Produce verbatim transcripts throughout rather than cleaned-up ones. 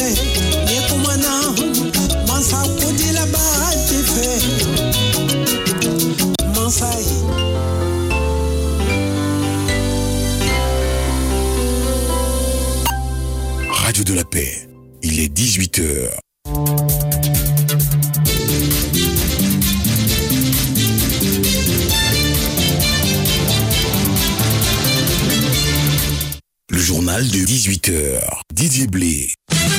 Radio de la Paix, il est dix-huit heures. Le journal de dix-huit heures. Didier Blé.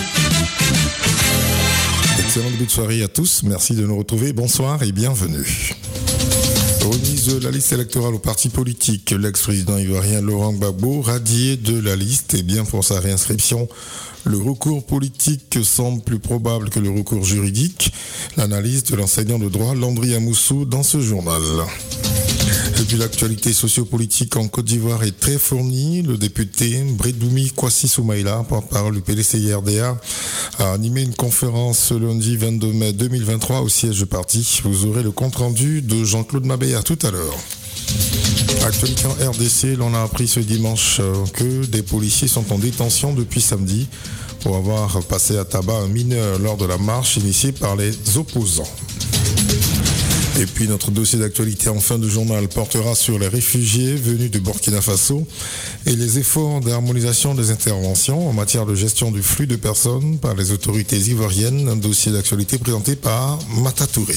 Excellent début de soirée à tous. Merci de nous retrouver. Bonsoir et bienvenue. Remise de la liste électorale au parti politique. L'ex-président ivoirien Laurent Gbagbo, radié de la liste, et bien pour sa réinscription, le recours politique semble plus probable que le recours juridique. L'analyse de l'enseignant de droit Landry Amoussou dans ce journal. Et puis l'actualité sociopolitique en Côte d'Ivoire est très fournie. Le député Brédoumi Kwasi Soumaïla, porte-parole du P D C I R D A, a animé une conférence ce lundi vingt-deux mai deux mille vingt-trois au siège du parti. Vous aurez le compte-rendu de Jean-Claude Mabéa tout à l'heure. Actualité en R D C, l'on a appris ce dimanche que des policiers sont en détention depuis samedi pour avoir passé à tabac un mineur lors de la marche initiée par les opposants. Et puis notre dossier d'actualité en fin de journal portera sur les réfugiés venus de Burkina Faso et les efforts d'harmonisation des interventions en matière de gestion du flux de personnes par les autorités ivoiriennes. Un dossier d'actualité présenté par Mata Touré.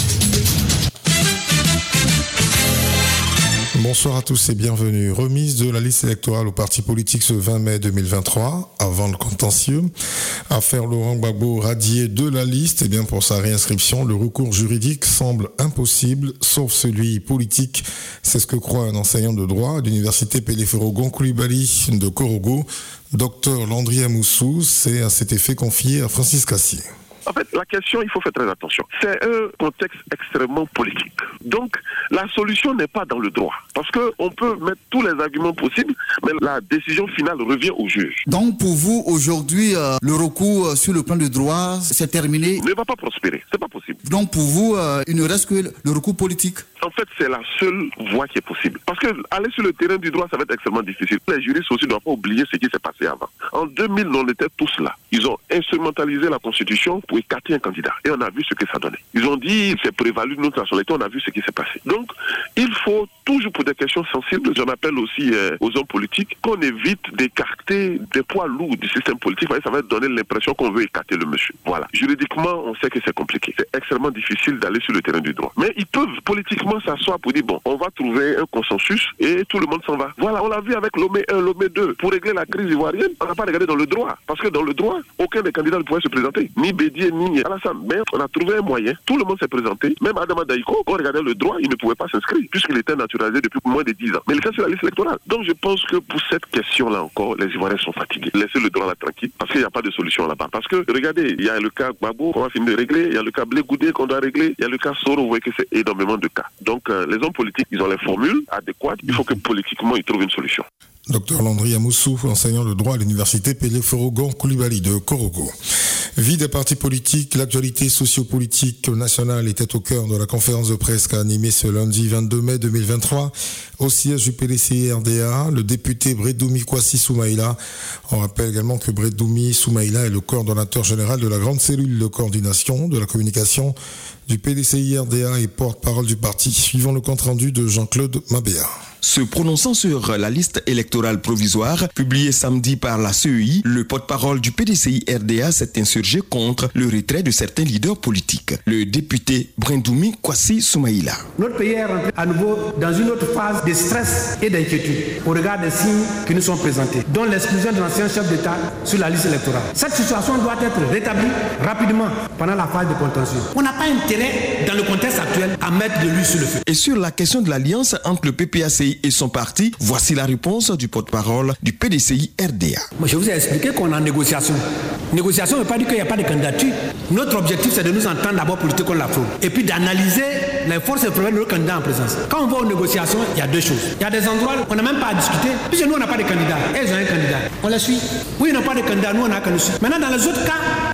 Bonsoir à tous et bienvenue. Remise de la liste électorale au parti politique ce vingt mai deux mille vingt-trois, avant le contentieux. Affaire Laurent Gbagbo radié de la liste, et bien pour sa réinscription, le recours juridique semble impossible, sauf celui politique. C'est ce que croit un enseignant de droit à l'université Péléforo Koulibaly de Korogo. Docteur Landry Amoussou s'est à cet effet confié à Francis Cassier. En fait, la question, il faut faire très attention. C'est un contexte extrêmement politique. Donc, la solution n'est pas dans le droit. Parce qu'on peut mettre tous les arguments possibles, mais la décision finale revient au juge. Donc, pour vous, aujourd'hui, euh, le recours euh, sur le plan du droit, c'est terminé? Ne va pas prospérer. C'est pas possible. Donc, pour vous, euh, il ne reste que le recours politique? En fait, c'est la seule voie qui est possible. Parce que aller sur le terrain du droit, ça va être extrêmement difficile. Les juristes aussi ne doivent pas oublier ce qui s'est passé avant. En deux mille, on était tous là. Ils ont instrumentalisé la Constitution pour écarter un candidat. Et on a vu ce que ça donnait. Ils ont dit, c'est prévalu de notre nationalité, on a vu ce qui s'est passé. Donc, il faut toujours pour des questions sensibles, j'en appelle aussi euh, aux hommes politiques, qu'on évite d'écarter des poids lourds du système politique. Ça va donner l'impression qu'on veut écarter le monsieur. Voilà. Juridiquement, on sait que c'est compliqué. C'est extrêmement difficile d'aller sur le terrain du droit. Mais ils peuvent politiquement s'asseoir pour dire, bon, on va trouver un consensus et tout le monde s'en va. Voilà, on l'a vu avec Lomé un, Lomé deux. Pour régler la crise ivoirienne, on n'a pas regardé dans le droit. Parce que dans le droit, aucun des candidats ne pouvait se présenter. Ni Bédier, ni Alassane. Mais on a trouvé un moyen. Tout le monde s'est présenté. Même Adama Daïko, quand on regardait le droit, il ne pouvait pas s'inscrire puisqu'il était naturalisé depuis moins de dix ans. Mais il était sur la liste électorale. Donc je pense que pour cette question-là encore, les Ivoiriens sont fatigués. Laissez le droit là tranquille parce qu'il n'y a pas de solution là-bas. Parce que, regardez, il y a le cas Gbagbo qu'on va finir de régler, il y a le cas Blé Goudé qu'on doit régler, il y a le cas Soro, vous voyez que c'est énormément de cas. Donc euh, les hommes politiques, ils ont les formules adéquates. Il faut que politiquement, ils trouvent une solution. Docteur Landry Amoussou, enseignant de droit à l'université Péléforo Koulibaly de Korogo. Vie des partis politiques, l'actualité sociopolitique nationale était au cœur de la conférence de presse qu'a animée ce lundi vingt-deux mai deux mille vingt-trois au siège du P D C I R D A, le député Brédoumi Kwasi Soumaïla. On rappelle également que Brédoumi Soumaïla est le coordonnateur général de la grande cellule de coordination de la communication du P D C I R D A et porte-parole du parti, suivant le compte-rendu de Jean-Claude Mabéa. Se prononçant sur la liste électorale provisoire publiée samedi par la C E I, le porte-parole du P D C I R D A s'est insurgé contre le retrait de certains leaders politiques. Le député Brédoumi Kwasi Soumaïla. Notre pays est rentré à nouveau dans une autre phase de stress et d'inquiétude au regard des signes qui nous sont présentés, dont l'exclusion de l'ancien chef d'État sur la liste électorale. Cette situation doit être rétablie rapidement pendant la phase de contentieux. On n'a pas intérêt, dans le contexte actuel, à mettre de l'huile sur le feu. Et sur la question de l'alliance entre le P P A C I et son parti, voici la réponse du porte-parole du P D C I R D A. Moi, je vous ai expliqué qu'on est en négociation. Négociation ne veut pas dire qu'il n'y a pas de candidature. Notre objectif, c'est de nous entendre d'abord pour lutter contre la fraude. Et puis d'analyser les forces et problèmes de nos candidats en présence. Quand on va aux négociations, il y a deux choses. Il y a des endroits où on n'a même pas à discuter. Puisque nous, on n'a pas de candidat. Et ils ont un candidat. On les suit. Oui, ils n'ont pas de candidat. Nous, on n'a qu'à nous suivre. Maintenant, dans les autres cas,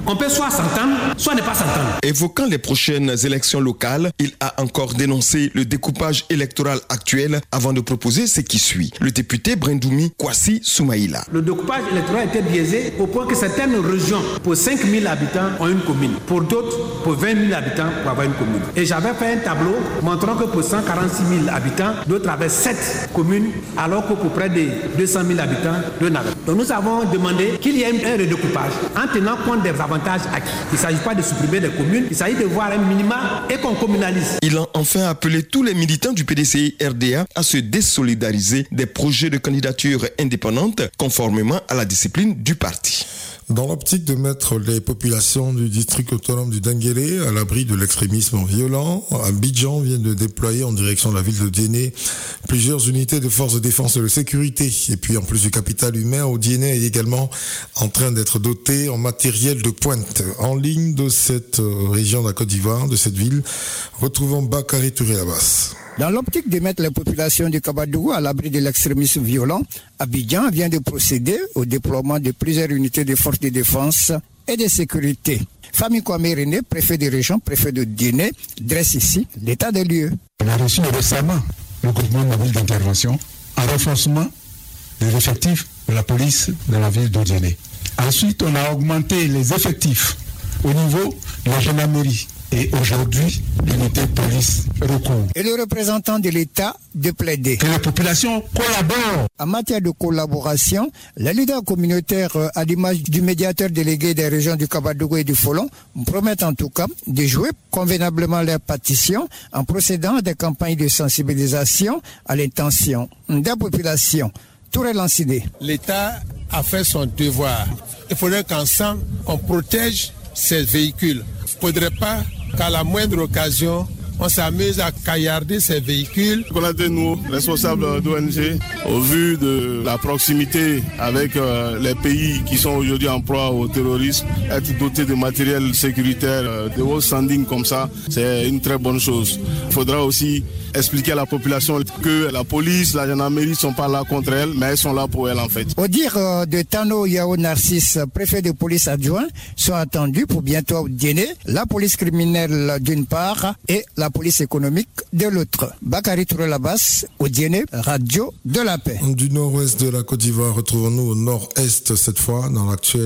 On peut soit s'entendre, soit ne pas s'entendre. Évoquant les prochaines élections locales, il a encore dénoncé le découpage électoral actuel avant de proposer ce qui suit. Le député Brendoumi Kwasi Soumaïla. Le découpage électoral était biaisé au point que certaines régions, pour cinq mille habitants, ont une commune. Pour d'autres, pour vingt mille habitants, pour avoir une commune. Et j'avais fait un tableau montrant que pour cent quarante-six mille habitants, d'autres avaient sept communes, alors que pour près de deux cent mille habitants, deux n'avaient. Donc nous avons demandé qu'il y ait un redécoupage en tenant compte des avantages acquis. Il ne s'agit pas de supprimer des communes, il s'agit de voir un minima et qu'on communalise. Il a enfin appelé tous les militants du P D C I R D A à se désolidariser des projets de candidature indépendante conformément à la discipline du parti. Dans l'optique de mettre les populations du district autonome du Denguélé à l'abri de l'extrémisme violent, Abidjan vient de déployer en direction de la ville de Diéné plusieurs unités de forces de défense et de sécurité. Et puis en plus du capital humain, Diéné est également en train d'être doté en matériel de pointe. En ligne de cette région de la Côte d'Ivoire, de cette ville, retrouvons Bakary Touré Labas. Dans l'optique de mettre les populations du Kabadougou à l'abri de l'extrémisme violent, Abidjan vient de procéder au déploiement de plusieurs unités de forces de défense et de sécurité. Fami Kwame René, préfet de région, préfet de Diéné, dresse ici l'état des lieux. On a reçu récemment le groupement mobile d'intervention en renforcement des effectifs de la police de la ville de Diéné. Ensuite, on a augmenté les effectifs au niveau de la gendarmerie. Et aujourd'hui, l'unité de police recourt. Et le représentant de l'État de plaider que la population collabore. En matière de collaboration, les leaders communautaires, à l'image du médiateur délégué des régions du Kabadougou et du Folon, promettent en tout cas de jouer convenablement leur partition en procédant à des campagnes de sensibilisation à l'intention des populations. Touré Lancidé. L'État a fait son devoir. Il faudrait qu'ensemble, on protège ces véhicules. Il ne faudrait pas qu'à la moindre occasion, on s'amuse à caillarder ces véhicules. Nous, responsables d'O N G, au vu de la proximité avec euh, les pays qui sont aujourd'hui en proie au terrorisme, être dotés de matériel sécuritaire, euh, de haut standing comme ça, c'est une très bonne chose. Il faudra aussi expliquer à la population que la police, la gendarmerie ne sont pas là contre elle, mais elles sont là pour elle en fait. Au dire euh, de Tano Yao Narcisse, préfet de police adjoint, sont attendus pour bientôt Diéné, la police criminelle d'une part et la police économique de l'autre. Bakary Touré Labas, au Diéné, Radio de la Paix. Du nord-ouest de la Côte d'Ivoire, retrouvons-nous au nord-est cette fois, dans l'actuel,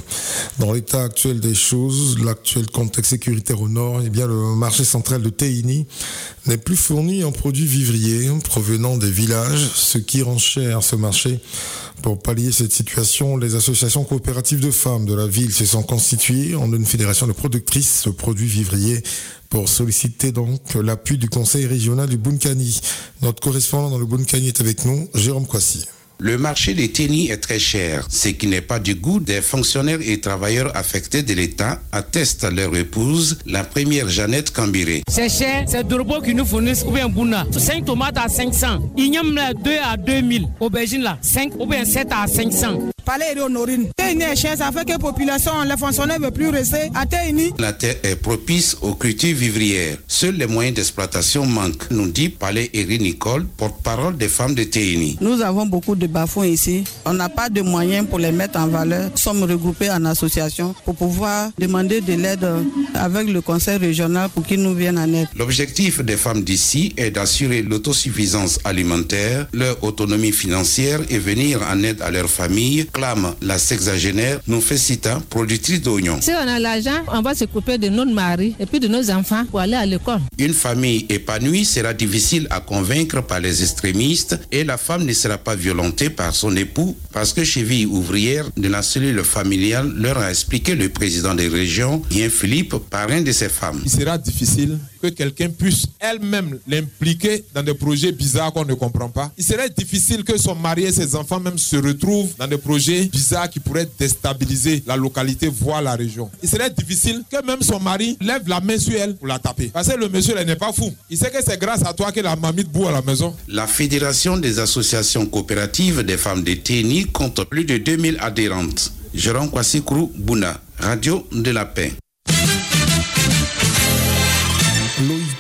dans l'état actuel des choses, l'actuel contexte sécuritaire au nord. Eh bien, le marché central de Téhini n'est plus fourni en produits vivriers provenant des villages, ce qui rend cher ce marché. Pour pallier cette situation, les associations coopératives de femmes de la ville se sont constituées en une fédération de productrices de produits vivriers pour solliciter donc l'appui du conseil régional du Bunkani. Notre correspondant dans le Bunkani est avec nous, Jérôme Kwasi. Le marché de Téhini est très cher, ce qui n'est pas du goût des fonctionnaires et travailleurs affectés de l'État, atteste leur épouse, la première Jeannette Kambiré. C'est cher, c'est Dorbo qui nous fournissent ou bien Bouna. cinq tomates à cinq cents, Ignam là deux à deux mille, aubergine là cinq ou bien sept à cinq cents. Palais Honorine. Téhini est cher, ça fait que la population, les fonctionnaires ne veulent plus rester à Téhini. La terre est propice aux cultures vivrières. Seuls les moyens d'exploitation manquent, nous dit Palais Eri Nicole, porte-parole des femmes de Téhini. Nous avons beaucoup de bas-fonds ici. On n'a pas de moyens pour les mettre en valeur. Nous sommes regroupés en association pour pouvoir demander de l'aide avec le conseil régional pour qu'ils nous viennent en aide. L'objectif des femmes d'ici est d'assurer l'autosuffisance alimentaire, leur autonomie financière et venir en aide à leurs familles, clame la sexagénaire Noufessita, productrice d'oignons. Si on a l'argent, on va s'occuper de notre mari et puis de nos enfants pour aller à l'école. Une famille épanouie sera difficile à convaincre par les extrémistes et la femme ne sera pas violentée par son époux parce que cheville ouvrière de la cellule familiale leur a expliqué le président des régions, Yen Philippe, parrain de ces femmes. Il sera difficile que quelqu'un puisse elle-même l'impliquer dans des projets bizarres qu'on ne comprend pas. Il serait difficile que son mari et ses enfants même se retrouvent dans des projets bizarres qui pourraient déstabiliser la localité, voire la région. Il serait difficile que même son mari lève la main sur elle pour la taper. Parce que le monsieur n'est pas fou. Il sait que c'est grâce à toi que la mamie boue à la maison. La Fédération des associations coopératives des femmes de Téhini compte plus de deux mille adhérentes. Jérôme Kwasi Bouna, Radio de la Paix. L'O I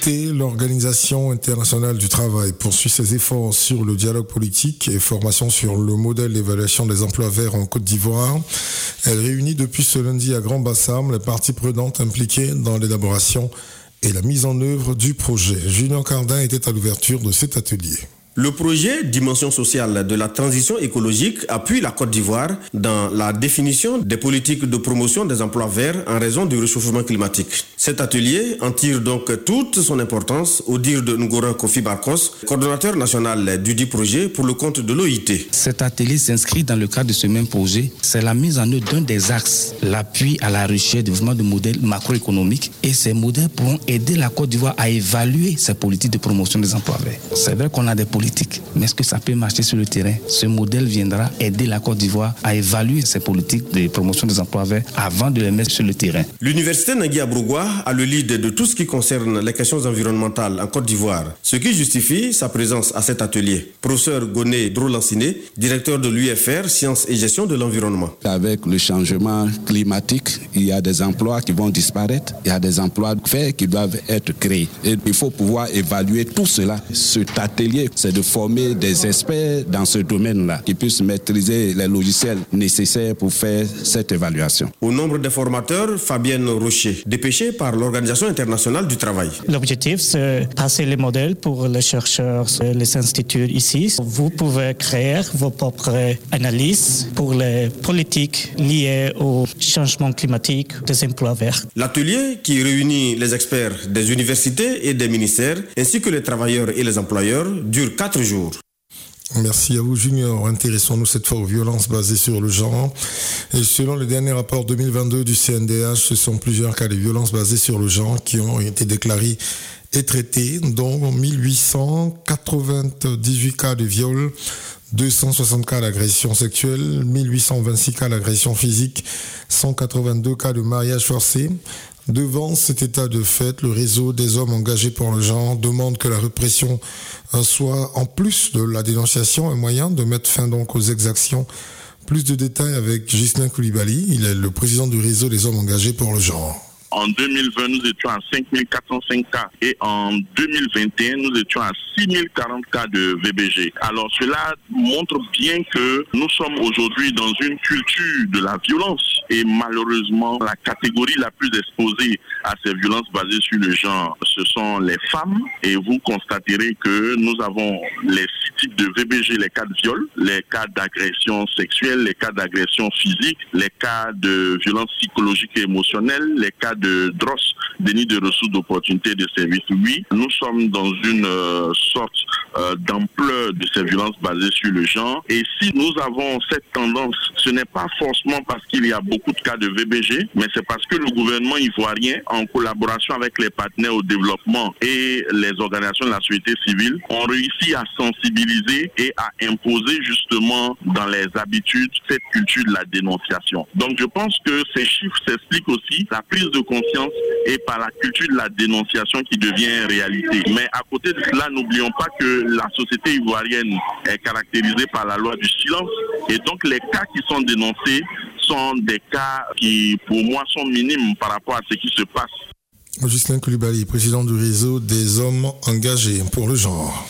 T, l'Organisation internationale du travail, poursuit ses efforts sur le dialogue politique et formation sur le modèle d'évaluation des emplois verts en Côte d'Ivoire. Elle réunit depuis ce lundi à Grand-Bassam les parties prenantes impliquées dans l'élaboration et la mise en œuvre du projet. Junior Cardin était à l'ouverture de cet atelier. Le projet Dimension sociale de la transition écologique appuie la Côte d'Ivoire dans la définition des politiques de promotion des emplois verts en raison du réchauffement climatique. Cet atelier en tire donc toute son importance au dire de Ngoran Kofi Barkos, coordonnateur national du dit projet pour le compte de l'O I T. Cet atelier s'inscrit dans le cadre de ce même projet. C'est la mise en œuvre d'un des axes, l'appui à la recherche et développement de modèles macroéconomiques. Et ces modèles pourront aider la Côte d'Ivoire à évaluer ses politiques de promotion des emplois verts. C'est vrai qu'on a des politiques, mais est-ce que ça peut marcher sur le terrain? Ce modèle viendra aider la Côte d'Ivoire à évaluer ses politiques de promotion des emplois verts avant de les mettre sur le terrain. L'université Nangui Abrougua a le lead de tout ce qui concerne les questions environnementales en Côte d'Ivoire, ce qui justifie sa présence à cet atelier. Professeur Goné Drolanciné, directeur de l'U F R, Sciences et Gestion de l'Environnement. Avec le changement climatique, il y a des emplois qui vont disparaître, il y a des emplois verts qui doivent être créés. Et il faut pouvoir évaluer tout cela. Cet atelier, c'est de former des experts dans ce domaine-là, qui puissent maîtriser les logiciels nécessaires pour faire cette évaluation. Au nombre des formateurs, Fabienne Rocher, dépêchée par l'Organisation internationale du travail. L'objectif, c'est passer les modèles pour les chercheurs, les instituts ici. Vous pouvez créer vos propres analyses pour les politiques liées au changement climatique des emplois verts. L'atelier, qui réunit les experts des universités et des ministères, ainsi que les travailleurs et les employeurs, dure quatre jours. Merci à vous, Junior. Intéressons-nous cette fois aux violences basées sur le genre. Et selon le dernier rapport deux mille vingt-deux du C N D H, ce sont plusieurs cas de violences basées sur le genre qui ont été déclarés et traités, dont mille huit cent quatre-vingt-dix-huit cas de viol, deux cent soixante cas d'agression sexuelle, mille huit cent vingt-six cas d'agression physique, cent quatre-vingt-deux cas de mariage forcé. Devant cet état de fait, le réseau des hommes engagés pour le genre demande que la répression soit, en plus de la dénonciation, un moyen de mettre fin donc aux exactions. Plus de détails avec Ghislain Koulibaly, il est le président du réseau des hommes engagés pour le genre. En deux mille vingt, nous étions à cinq mille quatre cent cinq cas et en deux mille vingt et un, nous étions à six mille quarante cas de V B G. Alors cela montre bien que nous sommes aujourd'hui dans une culture de la violence et malheureusement la catégorie la plus exposée à ces violences basées sur le genre, ce sont les femmes et vous constaterez que nous avons les six types de V B G, les cas de viol, les cas d'agression sexuelle, les cas d'agression physique, les cas de violence psychologique et émotionnelle, les cas de de D R O S, déni de ressources d'opportunité de service. Oui, nous sommes dans une euh, sorte euh, d'ampleur de ces violences basées sur le genre. Et si nous avons cette tendance, ce n'est pas forcément parce qu'il y a beaucoup de cas de V B G, mais c'est parce que le gouvernement ivoirien, en collaboration avec les partenaires au développement et les organisations de la société civile, ont réussi à sensibiliser et à imposer justement dans les habitudes cette culture de la dénonciation. Donc je pense que ces chiffres s'expliquent aussi la prise de conscience et par la culture de la dénonciation qui devient réalité. Mais à côté de cela, n'oublions pas que la société ivoirienne est caractérisée par la loi du silence et donc les cas qui sont dénoncés sont des cas qui pour moi sont minimes par rapport à ce qui se passe. Ghislain Koulibaly, président du réseau des hommes engagés pour le genre.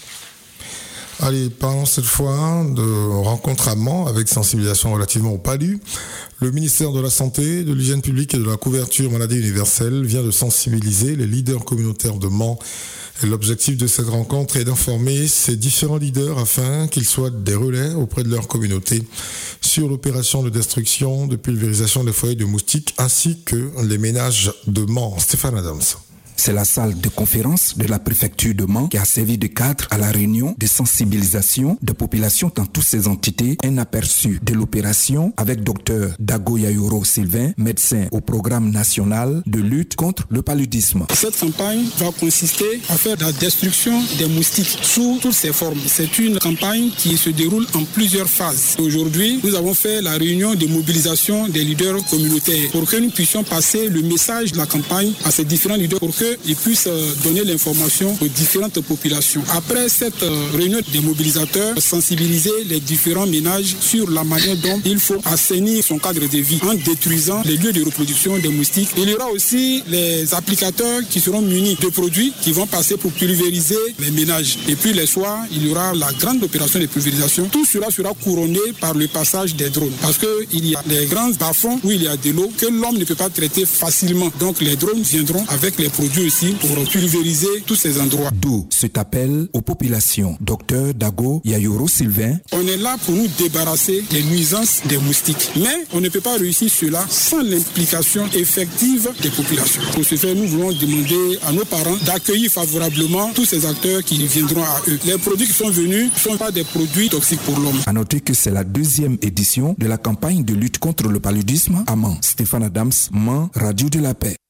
Allez, parlons cette fois de rencontre à Mans avec sensibilisation relativement au palu. Le ministère de la Santé, de l'Hygiène publique et de la couverture maladie universelle vient de sensibiliser les leaders communautaires de Mans. Et l'objectif de cette rencontre est d'informer ces différents leaders afin qu'ils soient des relais auprès de leur communauté sur l'opération de destruction, de pulvérisation des foyers de moustiques ainsi que les ménages de Mans. Stéphane Adams. C'est la salle de conférence de la préfecture de Mans qui a servi de cadre à la réunion de sensibilisation de populations dans toutes ces entités. Un aperçu de l'opération avec docteur Dago Yayoro Sylvain, médecin au programme national de lutte contre le paludisme. Cette campagne va consister à faire la destruction des moustiques sous toutes ses formes. C'est une campagne qui se déroule en plusieurs phases. Aujourd'hui, nous avons fait la réunion de mobilisation des leaders communautaires pour que nous puissions passer le message de la campagne à ces différents leaders pour que qu'ils puissent donner l'information aux différentes populations. Après cette réunion des mobilisateurs, sensibiliser les différents ménages sur la manière dont il faut assainir son cadre de vie en détruisant les lieux de reproduction des moustiques. Il y aura aussi les applicateurs qui seront munis de produits qui vont passer pour pulvériser les ménages. Et puis les soirs, il y aura la grande opération de pulvérisation. Tout cela sera couronné par le passage des drones. Parce qu'il y a des grands bas-fonds où il y a de l'eau que l'homme ne peut pas traiter facilement. Donc les drones viendront avec les produits aussi pour pulvériser tous ces endroits. D'où cet appel aux populations. Docteur Dago Yayoro Sylvain. On est là pour nous débarrasser des nuisances des moustiques. Mais on ne peut pas réussir cela sans l'implication effective des populations. Pour ce faire, nous voulons demander à nos parents d'accueillir favorablement tous ces acteurs qui viendront à eux. Les produits qui sont venus ne sont pas des produits toxiques pour l'homme. À noter que c'est la deuxième édition de la campagne de lutte contre le paludisme à Mans. Stéphane Adams, Mans, Radio de la Paix.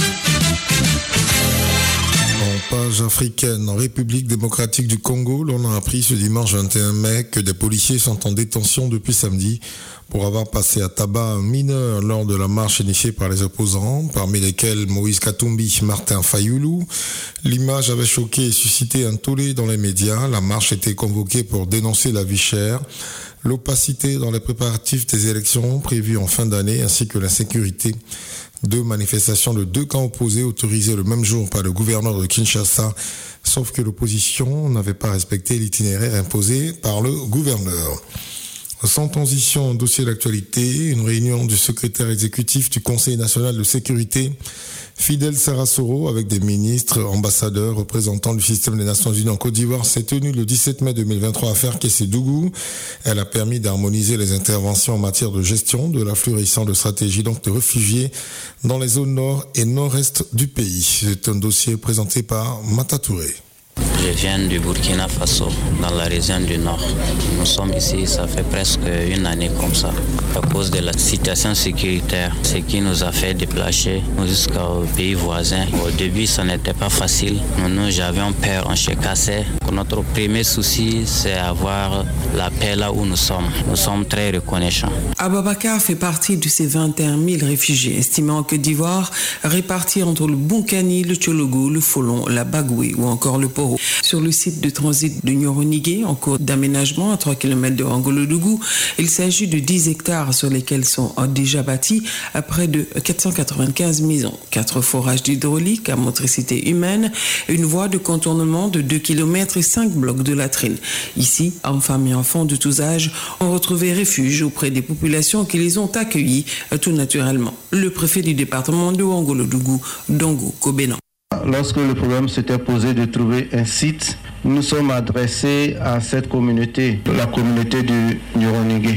En page africaine, en République démocratique du Congo, l'on a appris ce dimanche vingt et un mai que des policiers sont en détention depuis samedi pour avoir passé à tabac un mineur lors de la marche initiée par les opposants, parmi lesquels Moïse Katumbi, Martin Fayoulou. L'image avait choqué et suscité un tollé dans les médias. La marche était convoquée pour dénoncer la vie chère, l'opacité dans les préparatifs des élections prévues en fin d'année, ainsi que l'insécurité. Deux manifestations de deux camps opposés autorisées le même jour par le gouverneur de Kinshasa, sauf que l'opposition n'avait pas respecté l'itinéraire imposé par le gouverneur. Sans transition, dossier d'actualité, une réunion du secrétaire exécutif du Conseil national de sécurité, Fidel Sarasoro, avec des ministres, ambassadeurs, représentants du système des Nations Unies en Côte d'Ivoire, s'est tenue le dix-sept mai deux mille vingt-trois à Ferkessédougou. Elle a permis d'harmoniser les interventions en matière de gestion de l'afflux récent de stratégie donc de réfugiés dans les zones nord et nord-est du pays. C'est un dossier présenté par Mata Touré. Je viens du Burkina Faso, dans la région du Nord. Nous sommes ici, ça fait presque une année comme ça, à cause de la situation sécuritaire, ce qui nous a fait déplacer jusqu'au pays voisin. Au début, ça n'était pas facile. Nous, nous avions peur, on se cassait. Notre premier souci, c'est avoir la paix là où nous sommes. Nous sommes très reconnaissants. Ababakar fait partie de ces vingt et un mille réfugiés estimés en Côte d'Ivoire, répartis entre le Bunkani, le Tchologo, le Folon, la Bagoué ou encore le Poro. Sur le site de transit de Nyoronigué, en cours d'aménagement à trois kilomètres de Angolodougou, il s'agit de dix hectares sur lesquels sont déjà bâtis à près de quatre cent quatre-vingt-quinze maisons, quatre forages hydrauliques à motricité humaine, une voie de contournement de deux kilomètres et cinq blocs de latrines. Ici, hommes, femmes et enfants de tous âges ont retrouvé refuge auprès des populations qui les ont accueillis tout naturellement. Le préfet du département de Angolodougou, Dongo Kobenan. Lorsque le problème s'était posé de trouver un site, nous sommes adressés à cette communauté, la communauté du Nyoronigué.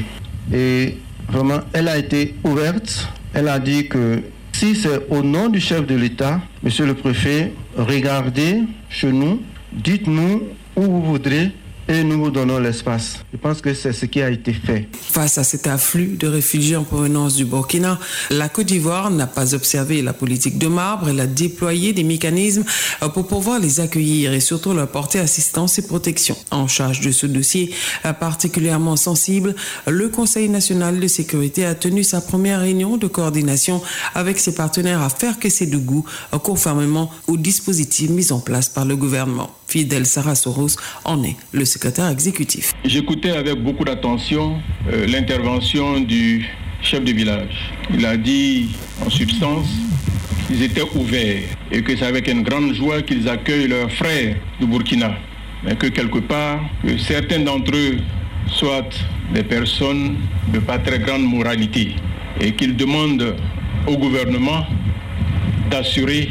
Et vraiment, elle a été ouverte. Elle a dit que si c'est au nom du chef de l'État, monsieur le préfet, regardez chez nous, dites-nous où vous voudrez et nous vous donnons l'espace. Je pense que c'est ce qui a été fait. Face à cet afflux de réfugiés en provenance du Burkina, la Côte d'Ivoire n'a pas observé la politique de marbre. Elle a déployé des mécanismes pour pouvoir les accueillir et surtout leur porter assistance et protection. En charge de ce dossier particulièrement sensible, le Conseil national de sécurité a tenu sa première réunion de coordination avec ses partenaires à Ferkessédougou, conformément aux dispositifs mis en place par le gouvernement. Fidel Sarasoro en est le secrétaire exécutif. J'écoutais avec beaucoup d'attention euh, l'intervention du chef de village. Il a dit en substance qu'ils étaient ouverts et que c'est avec une grande joie qu'ils accueillent leurs frères du Burkina. Mais que quelque part, que certains d'entre eux soient des personnes de pas très grande moralité et qu'ils demandent au gouvernement d'assurer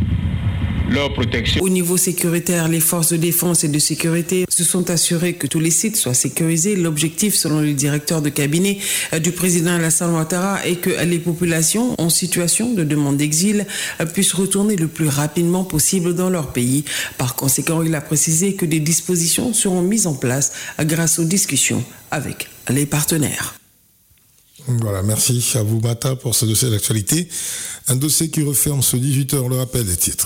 leur protection. Au niveau sécuritaire, les forces de défense et de sécurité se sont assurées que tous les sites soient sécurisés. L'objectif, selon le directeur de cabinet du président Alassane Ouattara, est que les populations en situation de demande d'exil puissent retourner le plus rapidement possible dans leur pays. Par conséquent, il a précisé que des dispositions seront mises en place grâce aux discussions avec les partenaires. Voilà, merci à vous Mata pour ce dossier d'actualité. Un dossier qui referme ce dix-huit heures, le rappel des titres.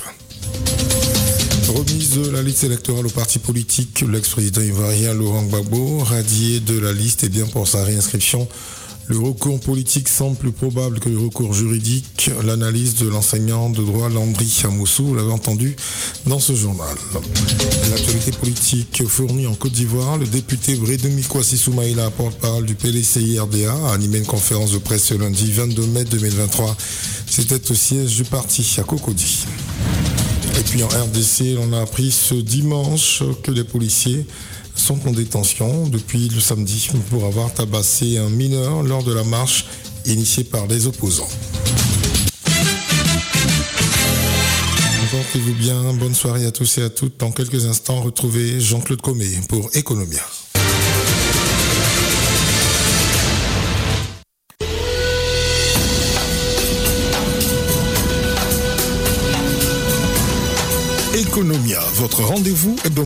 Remise de la liste électorale au parti politique, l'ex-président ivoirien Laurent Gbagbo, radié de la liste et bien pour sa réinscription Le recours politique semble plus probable que le recours juridique. L'analyse de l'enseignant de droit Landry Amoussou, vous l'avez entendu dans ce journal. L'actualité politique fournie en Côte d'Ivoire, le député Brédemi Kwasi Soumaïla, porte-parole du P D C I R D A, a animé une conférence de presse ce lundi vingt-deux mai deux mille vingt-trois. C'était au siège du parti à Cocody. Et puis en R D C, on a appris ce dimanche que les policiers sont en détention depuis le samedi pour avoir tabassé un mineur lors de la marche initiée par les opposants. Portez-vous bien, bonne soirée à tous et à toutes. Dans quelques instants, retrouvez Jean-Claude Comé pour Economia. Economia, votre rendez-vous hebdomadaire.